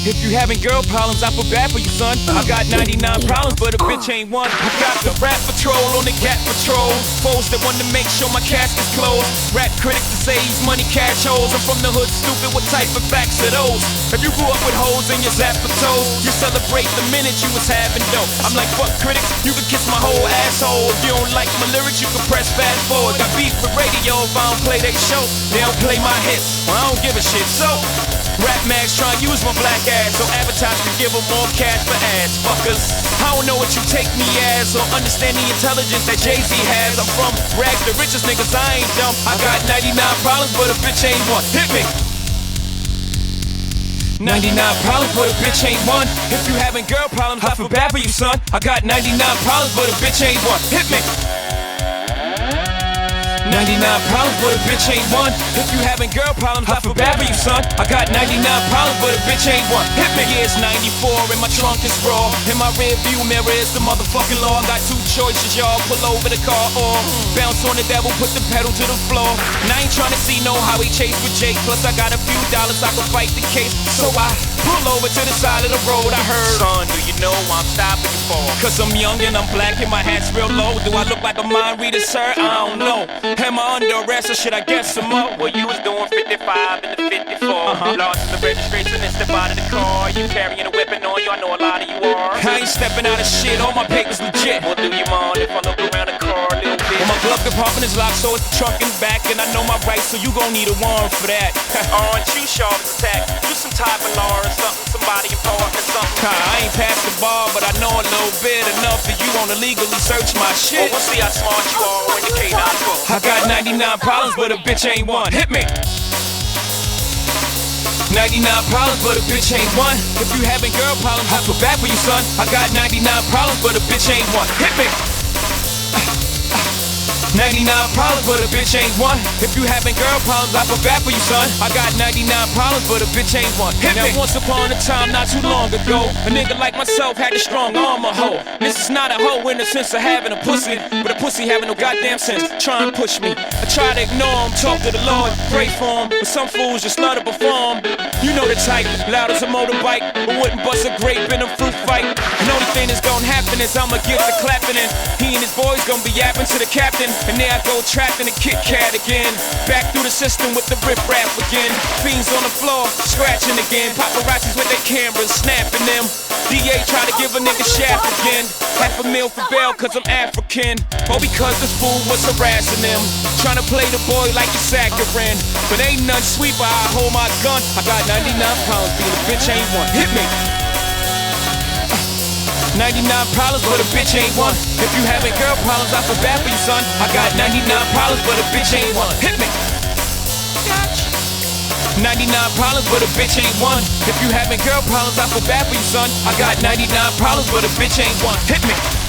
If you having girl problems, I feel bad for you, son. I got 99 problems, but a bitch ain't one. I got the rap patrol on the Gat Patrol. Foes that want to make sure my casket's closed. Rap critics to say he's money cash holes. I'm from the hood, stupid, what type of facts are those? If you grew up with hoes in your zap for toes, you celebrate the minute you was having dough. I'm like, fuck critics, you can kiss my whole asshole. If you don't like my lyrics, you can press fast forward. Got beef with radio if I don't play they show. They don't play my hits, well I don't give a shit. So rap mags try and use my black ass so advertisers can give them more cash for ads. Fuckers, I don't know what you take me as or understand the intelligence that Jay-Z has. I'm from rags, the richest niggas, I ain't dumb. I got 99 problems, but a bitch ain't one. Hit me. 99 problems, but a bitch ain't one. If you having girl problems, I feel bad for you, son. I got 99 problems, but a bitch ain't one. Hit me. 99 problems, but a bitch ain't one. If you having girl problems, I feel bad for you, son. I got 99 problems, but a bitch ain't one. Hit me. Yeah, it's 94 and my trunk is raw. In my rear view mirror is the motherfucking law. Got two choices, y'all. Pull over the car or bounce on the devil, put the pedal to the floor. And I ain't trying to see no highway chase with Jake. Plus I got a few dollars, I can fight the case. So I pull over to the side of the road. I heard, son, do you know why I'm stopping you for? Cause I'm young and I'm black and my hat's real low. Do I look like a mind reader, sir? I don't know. Am I under arrest or should I get some more? Well, you was doing 55 in the 54. Lost in the registration and step out of the car. You carrying a weapon on you, I know a lot of you are. I ain't stepping out of shit, all my papers legit. Well, do you mind if I look around the car a little bit? Well, my glove compartment is locked, so it's the trunk and back. And I know my rights, so you gon' need a warrant for that. Aren't you sharp as attack? You some type of law or something, somebody important or something. I ain't past the bar, but I know a little bit enough that you wanna legally search my shit. Well, we'll see how smart you are when the K9 goes. I got 99 problems, but a bitch ain't one. Hit me. 99 problems, but a bitch ain't one. If you having girl problems, I feel bad for you, son. I got 99 problems, but a bitch ain't one. Hit me. 99 problems, but a bitch ain't one. If you having girl problems, I feel bad for you, son. I got 99 problems, but a bitch ain't one. Hit me. Now, once upon a time, not too long ago, a nigga like myself had a strong arm, a hoe. This is not a hoe in the sense of having a pussy, but a pussy having no goddamn sense. Try and push me. I try to ignore him, talk to the Lord, pray for him, but some fools just love to perform. You know the type, loud as a motorbike, but wouldn't bust a grape in a fruit fight. And only thing that's gonna happen is I'ma get the clapping, and he and his boys gonna be yapping to the captain. And there I go trapped in a Kit Kat again. Back through the system with the rip rap again. Fiends on the floor, scratching again. Paparazzis with their cameras, snapping them. DA try to give a nigga shaft again. $500,000 for bail cause I'm African. Or because this fool was harassing them. Trying to play the boy like a saccharine. But ain't none sweet, but I hold my gun. I got 99 pounds, being a bitch ain't one. Hit me. 99 problems, but a bitch ain't one. If you having girl problems, I feel bad for you, son. I got 99 problems, but a bitch ain't one. Hit me. 99 problems, but a bitch ain't one. If you having girl problems, I feel bad for you, son. I got 99 problems, but a bitch ain't one. Hit me.